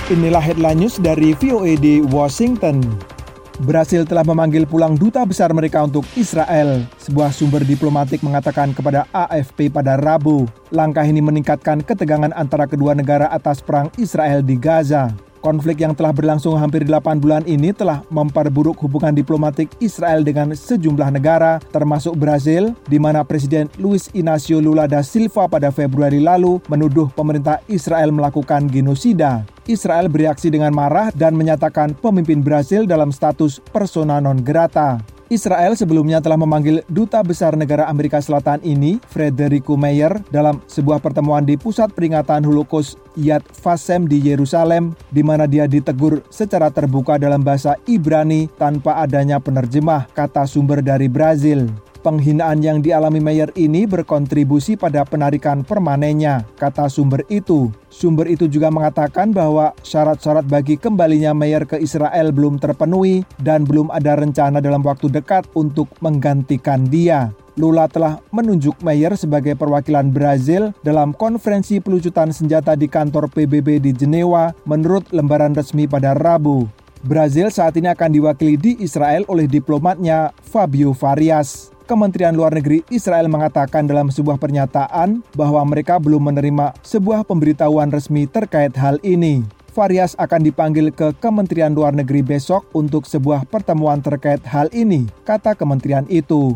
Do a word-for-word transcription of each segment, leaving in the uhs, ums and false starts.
Inilah headline news dari V O A di Washington. Brasil telah memanggil pulang duta besar mereka untuk Israel. Sebuah sumber diplomatik mengatakan kepada A F P pada Rabu. Langkah ini meningkatkan ketegangan antara kedua negara atas perang Israel di Gaza. Konflik yang telah berlangsung hampir delapan bulan ini telah memperburuk hubungan diplomatik Israel dengan sejumlah negara, termasuk Brasil, di mana Presiden Luiz Inácio Lula da Silva pada Februari lalu menuduh pemerintah Israel melakukan genosida. Israel bereaksi dengan marah dan menyatakan pemimpin Brasil dalam status persona non grata. Israel sebelumnya telah memanggil duta besar negara Amerika Selatan ini, Federico Meyer, dalam sebuah pertemuan di pusat peringatan Holocaust Yad Vashem di Yerusalem, di mana dia ditegur secara terbuka dalam bahasa Ibrani tanpa adanya penerjemah, kata sumber dari Brasil. Penghinaan yang dialami Meyer ini berkontribusi pada penarikan permanennya, kata sumber itu. Sumber itu juga mengatakan bahwa syarat-syarat bagi kembalinya Meyer ke Israel belum terpenuhi dan belum ada rencana dalam waktu dekat untuk menggantikan dia. Lula telah menunjuk Meyer sebagai perwakilan Brasil dalam konferensi pelucutan senjata di kantor P B B di Jenewa menurut lembaran resmi pada Rabu. Brasil saat ini akan diwakili di Israel oleh diplomatnya Fabio Farias. Kementerian Luar Negeri Israel mengatakan dalam sebuah pernyataan bahwa mereka belum menerima sebuah pemberitahuan resmi terkait hal ini. Farias akan dipanggil ke Kementerian Luar Negeri besok untuk sebuah pertemuan terkait hal ini, kata kementerian itu.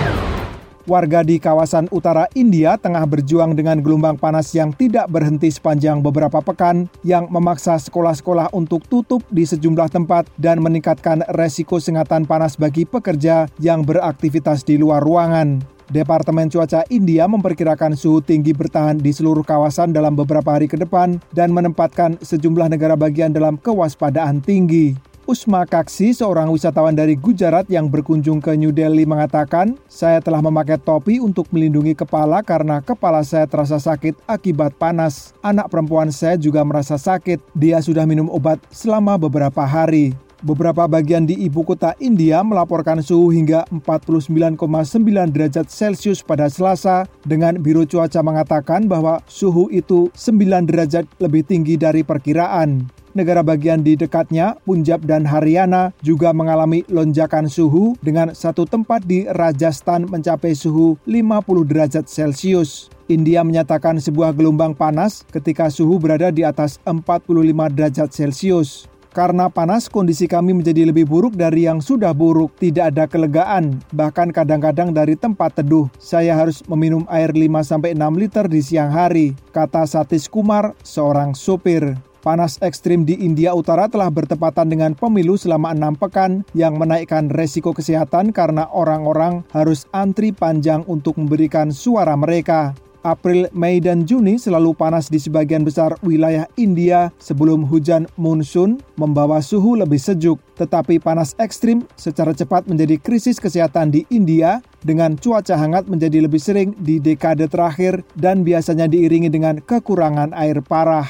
Warga di kawasan utara India tengah berjuang dengan gelombang panas yang tidak berhenti sepanjang beberapa pekan yang memaksa sekolah-sekolah untuk tutup di sejumlah tempat dan meningkatkan resiko sengatan panas bagi pekerja yang beraktivitas di luar ruangan. Departemen Cuaca India memperkirakan suhu tinggi bertahan di seluruh kawasan dalam beberapa hari ke depan dan menempatkan sejumlah negara bagian dalam kewaspadaan tinggi. Usma Kaksi, seorang wisatawan dari Gujarat yang berkunjung ke New Delhi mengatakan, "Saya telah memakai topi untuk melindungi kepala karena kepala saya terasa sakit akibat panas. Anak perempuan saya juga merasa sakit. Dia sudah minum obat selama beberapa hari." Beberapa bagian di ibu kota India melaporkan suhu hingga empat puluh sembilan koma sembilan derajat Celcius pada Selasa, dengan Biro Cuaca mengatakan bahwa suhu itu sembilan derajat lebih tinggi dari perkiraan. Negara bagian di dekatnya, Punjab dan Haryana, juga mengalami lonjakan suhu dengan satu tempat di Rajasthan mencapai suhu lima puluh derajat Celcius. India menyatakan sebuah gelombang panas ketika suhu berada di atas empat puluh lima derajat Celcius. Karena panas, kondisi kami menjadi lebih buruk dari yang sudah buruk. Tidak ada kelegaan, bahkan kadang-kadang dari tempat teduh. Saya harus meminum air lima sampai enam liter di siang hari, kata Satish Kumar, seorang sopir. Panas ekstrim di India Utara telah bertepatan dengan pemilu selama enam pekan yang menaikkan resiko kesehatan karena orang-orang harus antri panjang untuk memberikan suara mereka. April, Mei, dan Juni selalu panas di sebagian besar wilayah India sebelum hujan monsun membawa suhu lebih sejuk. Tetapi panas ekstrim secara cepat menjadi krisis kesehatan di India dengan cuaca hangat menjadi lebih sering di dekade terakhir dan biasanya diiringi dengan kekurangan air parah.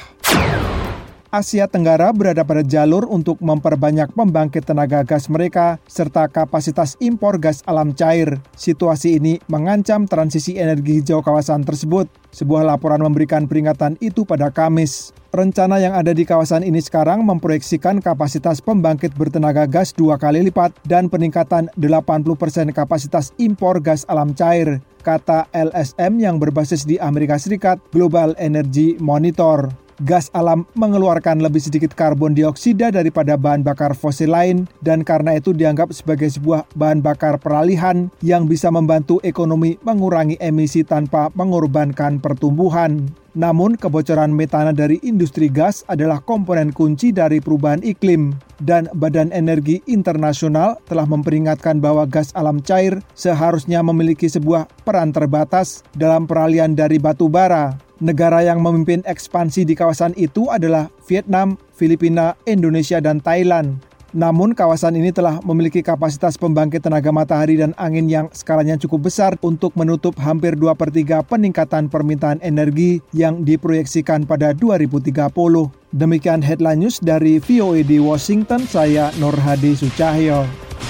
Asia Tenggara berada pada jalur untuk memperbanyak pembangkit tenaga gas mereka serta kapasitas impor gas alam cair. Situasi ini mengancam transisi energi hijau kawasan tersebut. Sebuah laporan memberikan peringatan itu pada Kamis. Rencana yang ada di kawasan ini sekarang memproyeksikan kapasitas pembangkit bertenaga gas dua kali lipat dan peningkatan delapan puluh persen kapasitas impor gas alam cair, kata L S M yang berbasis di Amerika Serikat, Global Energy Monitor. Gas alam mengeluarkan lebih sedikit karbon dioksida daripada bahan bakar fosil lain dan karena itu dianggap sebagai sebuah bahan bakar peralihan yang bisa membantu ekonomi mengurangi emisi tanpa mengorbankan pertumbuhan. Namun, kebocoran metana dari industri gas adalah komponen kunci dari perubahan iklim dan Badan Energi Internasional telah memperingatkan bahwa gas alam cair seharusnya memiliki sebuah peran terbatas dalam peralihan dari batu bara. Negara yang memimpin ekspansi di kawasan itu adalah Vietnam, Filipina, Indonesia, dan Thailand. Namun kawasan ini telah memiliki kapasitas pembangkit tenaga matahari dan angin yang skalanya cukup besar untuk menutup hampir dua per tiga peningkatan permintaan energi yang diproyeksikan pada dua ribu tiga puluh. Demikian headline news dari V O A di Washington, saya Nur Hadi Sucahyo.